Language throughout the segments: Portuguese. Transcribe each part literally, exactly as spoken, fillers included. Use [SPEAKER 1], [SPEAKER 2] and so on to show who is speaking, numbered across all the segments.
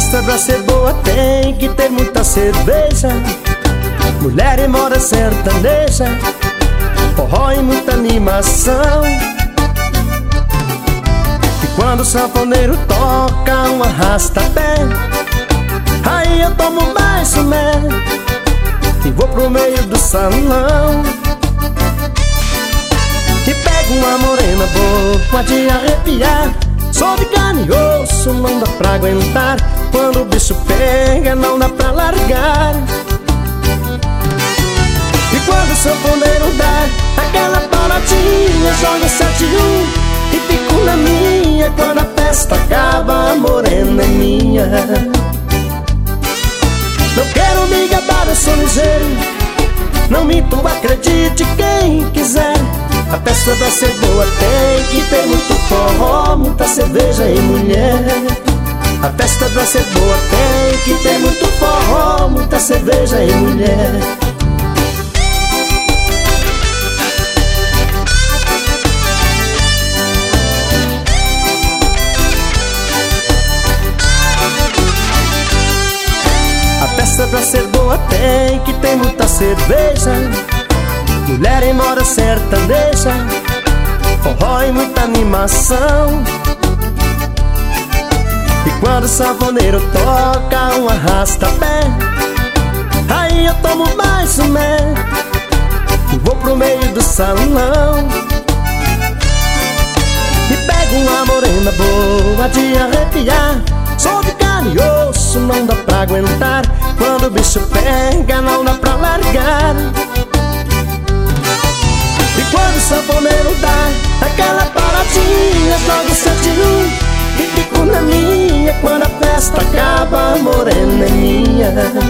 [SPEAKER 1] festa pra ser boa tem que ter muita cerveja, mulher e moda sertaneja, forró e muita animação. E quando o sanfoneiro toca um arrasta-pé, aí eu tomo mais um mé e vou pro meio do salão e pego uma morena boa de arrepiar. Sou de carne e osso, não dá pra aguentar. Quando o bicho pega, não dá pra largar. E quando o sanfoneiro dá aquela paradinha, joga sete um e fico na minha. Quando a festa acaba, a morena é minha. Não quero me gabar, eu sou ligeiro, não minto, acredite quem quiser. A festa pra ser boa tem que ter muito forró, muita cerveja e mulher. A festa pra ser boa tem que ter muito forró, muita cerveja e mulher. A festa pra ser boa tem que ter muita cerveja, mulher em moda sertaneja, forró e muita animação. E quando o sanfoneiro toca um arrasta-pé, aí eu tomo mais um mé e vou pro meio do salão e pego uma morena boa de arrepiar. Sou de carne e osso, não dá pra aguentar. Quando o bicho pega, não dá pra largar. E quando o sanfoneiro dá aquela paradinha, jogo sete um e fico na minha. Quando a festa acaba, a morena é minha.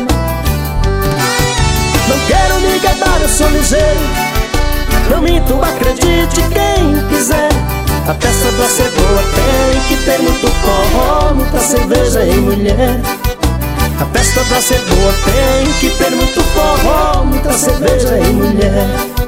[SPEAKER 1] Não quero me gabar, eu sou ligeiro, não minto, acredite quem quiser. A festa pra ser boa tem que ter muito forró, muita cerveja e mulher. A festa pra ser boa tem que ter muito forró, muita cerveja e mulher.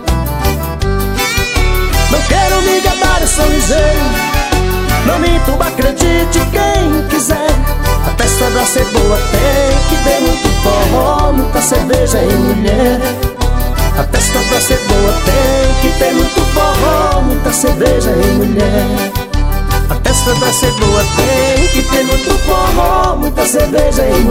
[SPEAKER 1] Não quero me gabar, eu sou ligeiro, não minto, acredite quem quiser. A festa pra ser boa tem que ter muito forró, muita cerveja e mulher. A festa pra ser boa tem que ter muito forró, muita cerveja e mulher. A festa pra ser boa tem que ter muito forró, muita cerveja e